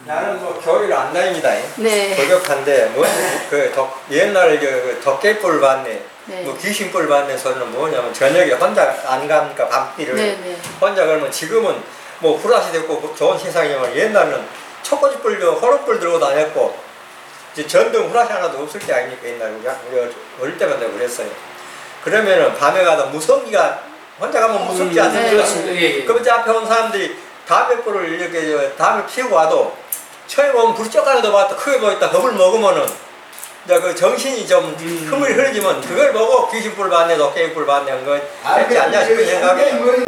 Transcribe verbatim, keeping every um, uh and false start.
나는 뭐 교회를 안 다닙니다. 네. 불교파인데 뭐그 옛날 그 덕개뿔 받네, 네. 뭐 귀신뿔 받네 소리는 뭐냐면 저녁에 혼자 안 가니까 밤길을 네, 네. 혼자 그러면 지금은 뭐 후라시 됐고 좋은 세상이지만 옛날에는 촉꼬지뿔도 호롱불 들고 다녔고 이제 전등 후라시 하나도 없을 때 아닙니까 옛날에 우리 어릴 때마다 그랬어요. 그러면은 밤에 가다 무성기가 혼자 가면 무섭지 음, 않습니까? 네. 그렇습니다. 예, 예. 그럼 이제 앞에 온 사람들이 담배불을 이렇게 담배 피우고 와도 처음에 보면 불 쪼가리도 봤다 크게 보였다 겁을 먹으면은 이제 그 정신이 좀 음. 흠을 흐려지면 그걸 보고 귀신불 봤네 도깨비불 봤네 한거 했지 않냐 싶은 생각에